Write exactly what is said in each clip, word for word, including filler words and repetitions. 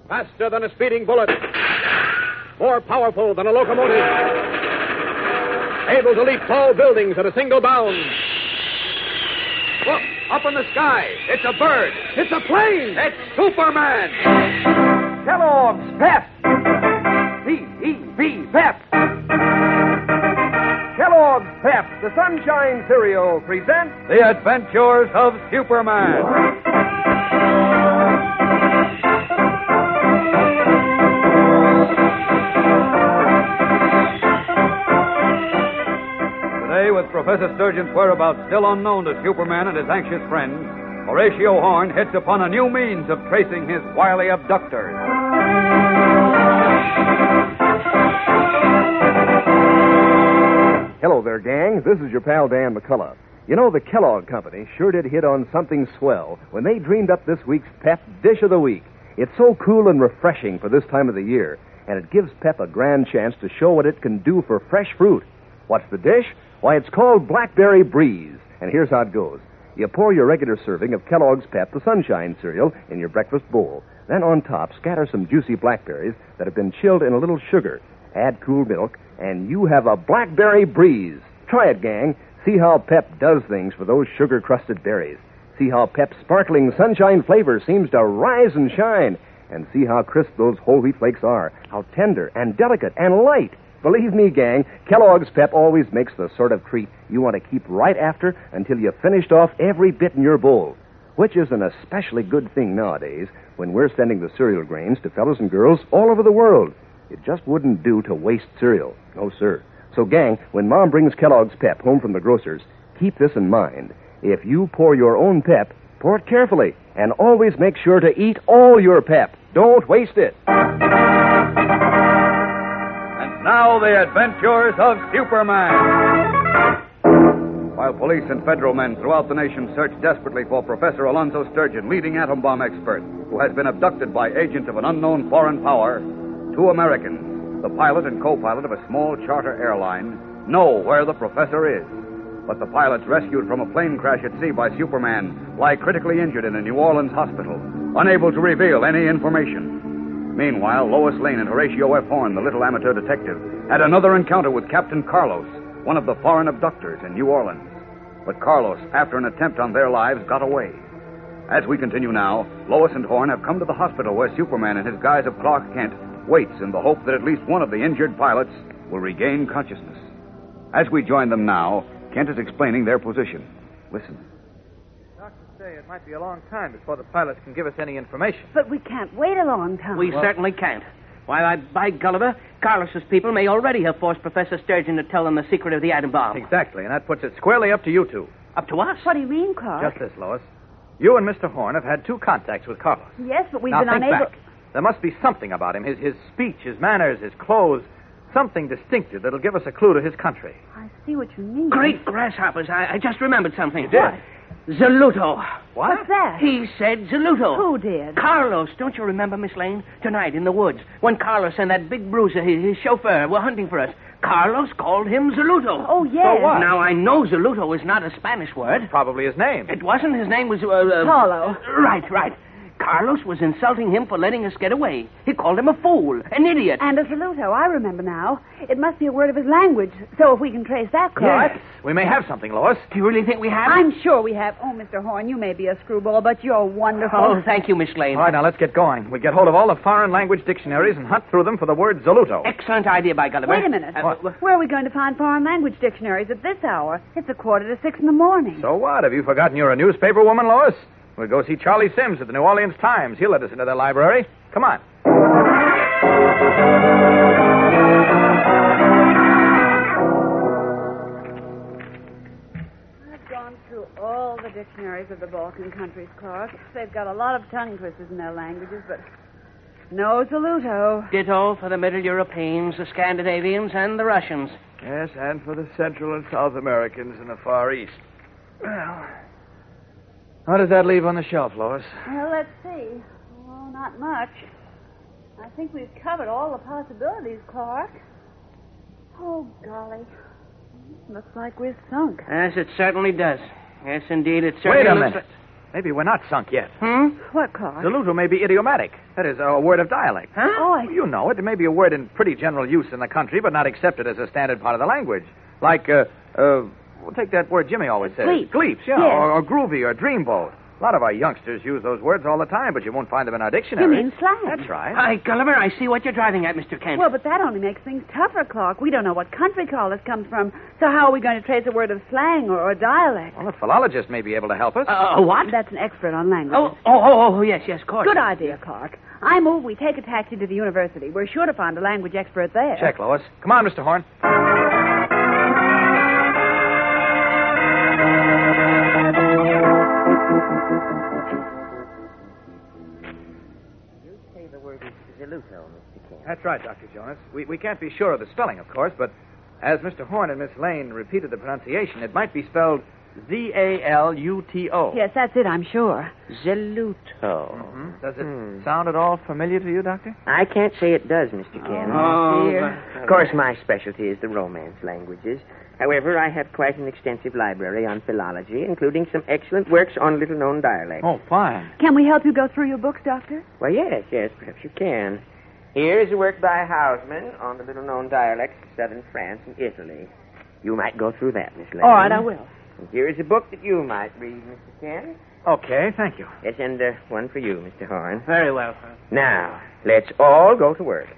Faster than a speeding bullet. More powerful than a locomotive. Able to leap tall buildings at a single bound. Look, up in the sky. It's a bird. It's a plane. It's Superman. Kellogg's Pep. P E P, Pep. Kellogg's Pep, the Sunshine Cereal, presents The Adventures of Superman. Today, with Professor Sturgeon's whereabouts still unknown to Superman and his anxious friends, Horatio Horn hits upon a new means of tracing his wily abductors. Hello there, gang. This is your pal Dan McCullough. You know, the Kellogg Company sure did hit on something swell when they dreamed up this week's Pep Dish of the Week. It's so cool and refreshing for this time of the year, and it gives Pep a grand chance to show what it can do for fresh fruit. What's the dish? Why, it's called Blackberry Breeze, and here's how it goes. You pour your regular serving of Kellogg's Pep, the Sunshine Cereal, in your breakfast bowl. Then on top, scatter some juicy blackberries that have been chilled in a little sugar. Add cool milk, and you have a Blackberry Breeze. Try it, gang. See how Pep does things for those sugar-crusted berries. See how Pep's sparkling sunshine flavor seems to rise and shine. And see how crisp those whole wheat flakes are. How tender and delicate and light. Believe me, gang, Kellogg's Pep always makes the sort of treat you want to keep right after until you've finished off every bit in your bowl. Which is an especially good thing nowadays when we're sending the cereal grains to fellows and girls all over the world. It just wouldn't do to waste cereal. No, sir. So, gang, when Mom brings Kellogg's Pep home from the grocer's, keep this in mind. If you pour your own Pep, pour it carefully, and always make sure to eat all your Pep. Don't waste it. And now, the adventures of Superman. While police and federal men throughout the nation search desperately for Professor Alonzo Sturgeon, leading atom bomb expert, who has been abducted by agents of an unknown foreign power, two Americans, the pilot and co-pilot of a small charter airline, know where the professor is. But the pilots rescued from a plane crash at sea by Superman lie critically injured in a New Orleans hospital, unable to reveal any information. Meanwhile, Lois Lane and Horatio F. Horn, the little amateur detective, had another encounter with Captain Carlos, one of the foreign abductors in New Orleans. But Carlos, after an attempt on their lives, got away. As we continue now, Lois and Horn have come to the hospital where Superman, in his guise of Clark Kent, waits in the hope that at least one of the injured pilots will regain consciousness. As we join them now, Kent is explaining their position. Listen. Doctors say it might be a long time before the pilots can give us any information. But we can't wait a long time. We Well- certainly can't. Why, I, by Gulliver, Carlos's people may already have forced Professor Sturgeon to tell them the secret of the atom bomb. Exactly, and that puts it squarely up to you two. Up to us? What do you mean, Clark? Just this, Lois. You and Mister Horn have had two contacts with Carlos. Yes, but we've now been think unable... back. There must be something about him, his, his speech, his manners, his clothes, something distinctive that'll give us a clue to his country. I see what you mean. Great grasshoppers. I, I just remembered something. You did? Zaluto. What? What's that? He said Zaluto. Who did? Carlos. Don't you remember, Miss Lane? Tonight in the woods, when Carlos and that big bruiser, his, his chauffeur, were hunting for us, Carlos called him Zaluto. Oh, yes. So what? Now, I know Zaluto is not a Spanish word. Probably his name. It wasn't. His name was... Uh, uh, Paulo. Right, right. Carlos was insulting him for letting us get away. He called him a fool, an idiot. And a saluto, I remember now. It must be a word of his language. So if we can trace that, Clark... Yes. We may have something, Lois. Do you really think we have? I'm sure we have. Oh, Mister Horn, you may be a screwball, but you're wonderful. Oh, thank you, Miss Lane. All right, now let's get going. We get hold of all the foreign language dictionaries and hunt through them for the word Zaluto. Excellent idea, by Gulliver. Wait a minute. Uh, What? Where are we going to find foreign language dictionaries at this hour? It's a quarter to six in the morning. So what? Have you forgotten you're a newspaper woman, Lois? We'll go see Charlie Sims at the New Orleans Times. He'll let us into their library. Come on. I've gone through all the dictionaries of the Balkan countries, Clark. They've got a lot of tongue twisters in their languages, but no saluto. Ditto for the Middle Europeans, the Scandinavians, and the Russians. Yes, and for the Central and South Americans in the Far East. Well, how does that leave on the shelf, Lois? Well, let's see. Oh, not much. I think we've covered all the possibilities, Clark. Oh, golly. Looks like we're sunk. Yes, it certainly does. Yes, indeed, it certainly Wait a looks minute. Maybe we're not sunk yet. Hmm? What, Clark? Zulutu may be idiomatic. That is, a word of dialect. Huh? Oh, I... You know it. It may be a word in pretty general use in the country, but not accepted as a standard part of the language. Like, uh, uh, well, take that word Jimmy always says. Gleep. Gleeps, yeah. Yes. Or, or groovy or dreamboat. A lot of our youngsters use those words all the time, but you won't find them in our You dictionary. mean slang? That's right. Hi, Gulliver, I see what you're driving at, Mister Kent. Well, but that only makes things tougher, Clark. We don't know what country callers comes from, so how are we going to trace a word of slang or, or dialect? Well, a philologist may be able to help us. Uh, a what? That's an expert on language. Oh, oh, oh, oh, yes, yes, of course. Good idea, Clark. I move we take a taxi to the university. We're sure to find a language expert there. Check, Lois. Come on, Mister Horn. That's right, Doctor Jonas. We, we can't be sure of the spelling, of course, but as Mister Horn and Miss Lane repeated the pronunciation, it might be spelled Z A L U T O. Yes, that's it, I'm sure. Zeluto. Mm-hmm. Does it Hmm. sound at all familiar to you, Doctor? I can't say it does, Mister Kent. Oh, dear. Of course, my specialty is the Romance languages. However, I have quite an extensive library on philology, including some excellent works on little-known dialects. Oh, fine. Can we help you go through your books, Doctor? Well, yes, yes, perhaps you can. Here is a work by Hausmann on the little-known dialects of southern France and Italy. You might go through that, Miss Lane. All right, I will. And here is a book that you might read, Mister Kent. Okay, thank you. Yes, and uh, one for you, Mister Horn. Very well, sir. Now, let's all go to work.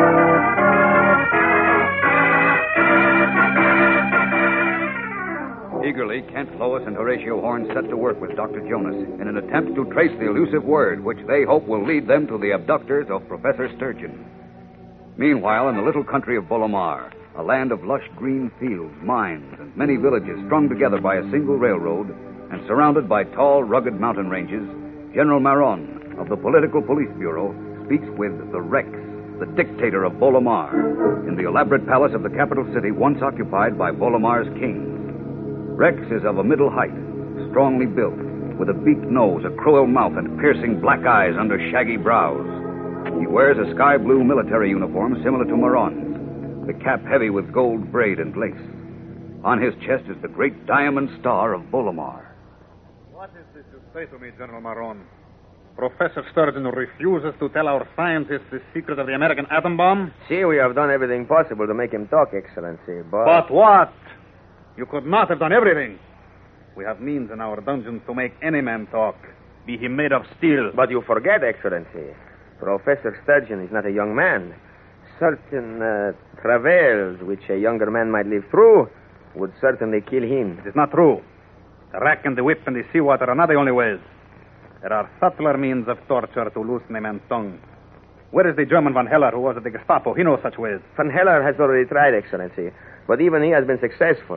Eagerly, Kent, Lois, and Horatio Horn set to work with Doctor Jonas in an attempt to trace the elusive word which they hope will lead them to the abductors of Professor Sturgeon. Meanwhile, in the little country of Bolomar, a land of lush green fields, mines, and many villages strung together by a single railroad and surrounded by tall, rugged mountain ranges, General Maron of the Political Police Bureau speaks with the Rex, the dictator of Bolomar, in the elaborate palace of the capital city once occupied by Bolomar's kings. Rex is of a middle height, strongly built, with a beaked nose, a cruel mouth, and piercing black eyes under shaggy brows. He wears a sky blue military uniform similar to Maron's, the cap heavy with gold braid and lace. On his chest is the great diamond star of Bolomar. What is this you say to me, General Maron? Professor Sturgeon refuses to tell our scientists the secret of the American atom bomb? See, we have done everything possible to make him talk, Excellency, but... But what? You could not have done everything. We have means in our dungeons to make any man talk, be he made of steel. But you forget, Excellency. Professor Sturgeon is not a young man. Certain uh, travails which a younger man might live through would certainly kill him. It is not true. The rack and the whip and the seawater are not the only ways. There are subtler means of torture to loosen a man's tongue. Where is the German Van Heller who was at the Gestapo? He knows such ways. Van Heller has already tried, Excellency, but even he has been successful.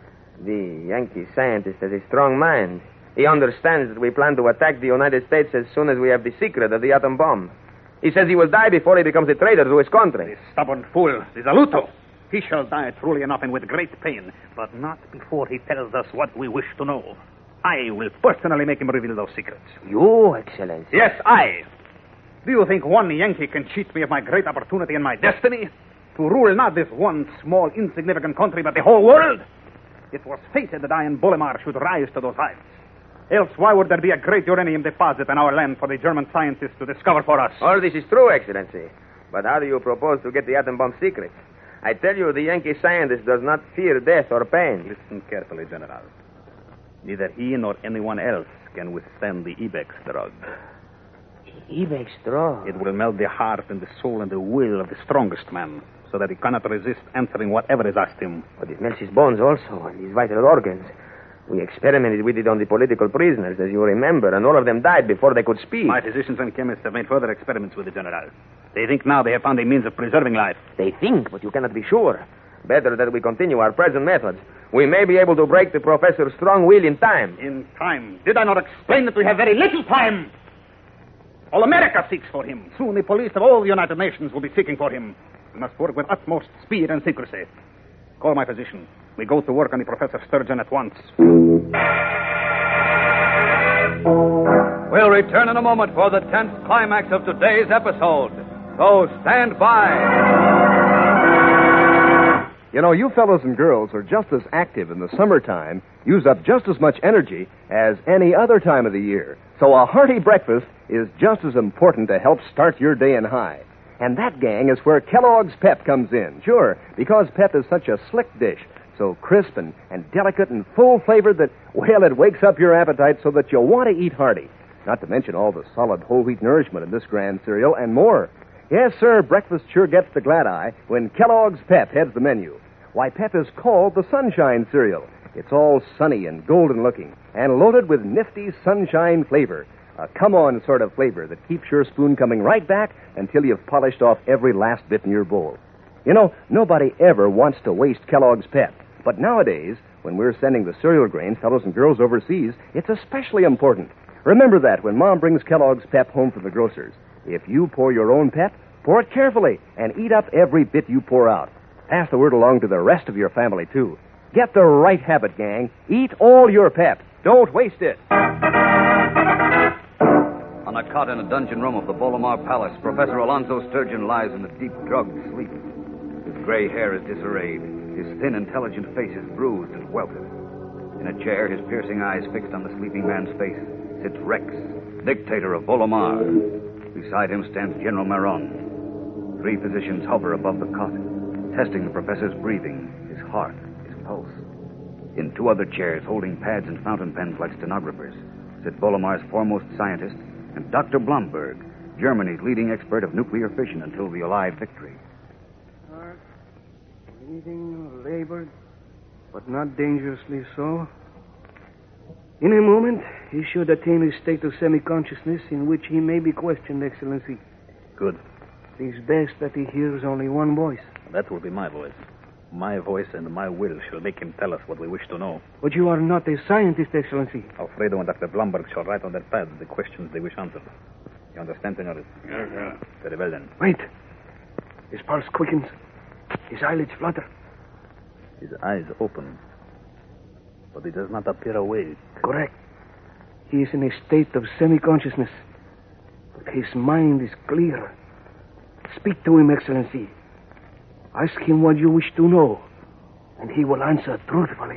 The Yankee scientist has a strong mind. He understands that we plan to attack the United States as soon as we have the secret of the atom bomb. He says he will die before he becomes a traitor to his country. The stubborn fool, the Zaluto. He shall die truly enough and with great pain, but not before he tells us what we wish to know. I will personally make him reveal those secrets. You, Excellency? Yes, I. Do you think one Yankee can cheat me of my great opportunity and my destiny? To rule not this one small, insignificant country, but the whole world? It was fated that I and Bolomar should rise to those heights. Else, why would there be a great uranium deposit in our land for the German scientists to discover for us? All this is true, Excellency. But how do you propose to get the atom bomb secret? I tell you, the Yankee scientist does not fear death or pain. Listen carefully, General. Neither he nor anyone else can withstand the Ibex drug. Ibex drug? It will melt the heart and the soul and the will of the strongest man, so that he cannot resist answering whatever is asked him. But it melts his bones also, and his vital organs. We experimented with it on the political prisoners, as you remember, and all of them died before they could speak. My physicians and chemists have made further experiments with the General. They think now they have found a means of preserving life. They think, but you cannot be sure. Better that we continue our present methods. We may be able to break the professor's strong will in time. In time? Did I not explain that we have very little time? All America seeks for him. Soon the police of all the United Nations will be seeking for him. We must work with utmost speed and secrecy. Call my physician. We go to work on the Professor Sturgeon at once. We'll return in a moment for the tenth climax of today's episode. So stand by. You know, you fellows and girls are just as active in the summertime, use up just as much energy as any other time of the year. So a hearty breakfast is just as important to help start your day in high. And that, gang, is where Kellogg's Pep comes in. Sure, because Pep is such a slick dish, so crisp and, and delicate and full-flavored that, well, it wakes up your appetite so that you'll want to eat hearty. Not to mention all the solid whole wheat nourishment in this grand cereal and more. Yes, sir, breakfast sure gets the glad eye when Kellogg's Pep heads the menu. Why, Pep is called the Sunshine Cereal. It's all sunny and golden looking and loaded with nifty sunshine flavor. A come-on sort of flavor that keeps your spoon coming right back until you've polished off every last bit in your bowl. You know, nobody ever wants to waste Kellogg's Pep. But nowadays, when we're sending the cereal grains, fellows and girls overseas, it's especially important. Remember that when Mom brings Kellogg's Pep home from the grocer's. If you pour your own Pep, pour it carefully and eat up every bit you pour out. Pass the word along to the rest of your family, too. Get the right habit, gang. Eat all your Pep. Don't waste it. On a cot in a dungeon room of the Bolomar Palace, Professor Alonzo Sturgeon lies in a deep drugged sleep. His gray hair is disarrayed. His thin, intelligent face is bruised and welted. In a chair, his piercing eyes fixed on the sleeping man's face, sits Rex, dictator of Bolomar. Beside him stands General Maron. Three physicians hover above the cot, testing the professor's breathing, his heart, his pulse. In two other chairs, holding pads and fountain pens like stenographers, sit Bolomar's foremost scientist and Doctor Blomberg, Germany's leading expert of nuclear fission until the Allied victory. Heart, breathing, labored, but not dangerously so. In a moment, he should attain a state of semi-consciousness in which he may be questioned, Excellency. Good. It is best that he hears only one voice. That will be my voice. My voice and my will shall make him tell us what we wish to know. But you are not a scientist, Excellency. Alfredo and Doctor Blomberg shall write on their pads the questions they wish answered. You understand, senores? Yes, sir. Very well, then. Wait. His pulse quickens. His eyelids flutter. His eyes open. But he does not appear awake. Correct. He is in a state of semi-consciousness. But his mind is clear. Speak to him, Excellency. Ask him what you wish to know, and he will answer truthfully.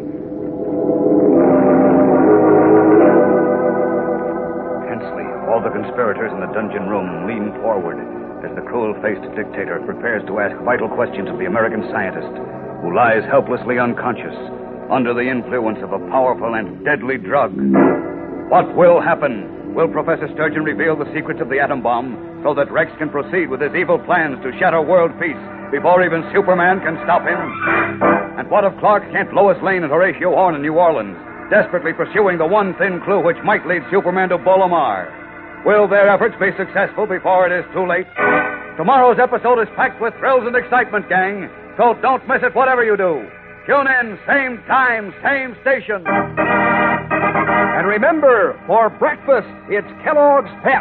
Tensely, all the conspirators in the dungeon room lean forward as the cruel-faced dictator prepares to ask vital questions of the American scientist who lies helplessly unconscious under the influence of a powerful and deadly drug. What will happen? Will Professor Sturgeon reveal the secrets of the atom bomb so that Rex can proceed with his evil plans to shatter world peace before even Superman can stop him? And what of Clark Kent, Lois Lane, and Horatio Horn in New Orleans, desperately pursuing the one thin clue which might lead Superman to Bolomar? Will their efforts be successful before it is too late? Tomorrow's episode is packed with thrills and excitement, gang, so don't miss it whatever you do. Tune in, same time, same station. And remember, for breakfast, it's Kellogg's Pep.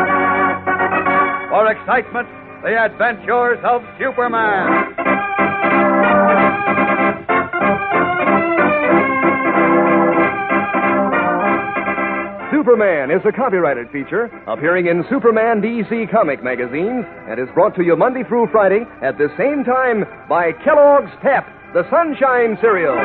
For excitement, the adventures of Superman. Superman is a copyrighted feature appearing in Superman D C comic magazines and is brought to you Monday through Friday at the same time by Kellogg's Pep, the Sunshine Cereal.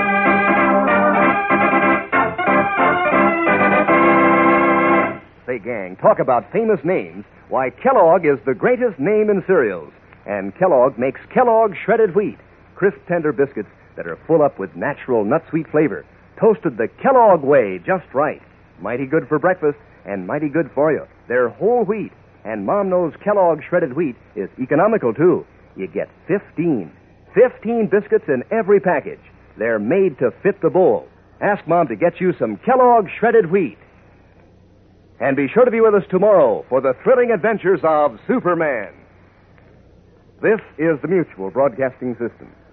Say, gang, talk about famous names. Why, Kellogg is the greatest name in cereals. And Kellogg makes Kellogg shredded wheat, crisp, tender biscuits that are full up with natural nut-sweet flavor, toasted the Kellogg way just right. Mighty good for breakfast and mighty good for you. They're whole wheat, and Mom knows Kellogg shredded wheat is economical, too. You get fifteen. fifteen biscuits in every package. They're made to fit the bowl. Ask Mom to get you some Kellogg shredded wheat. And be sure to be with us tomorrow for the thrilling adventures of Superman. This is the Mutual Broadcasting System.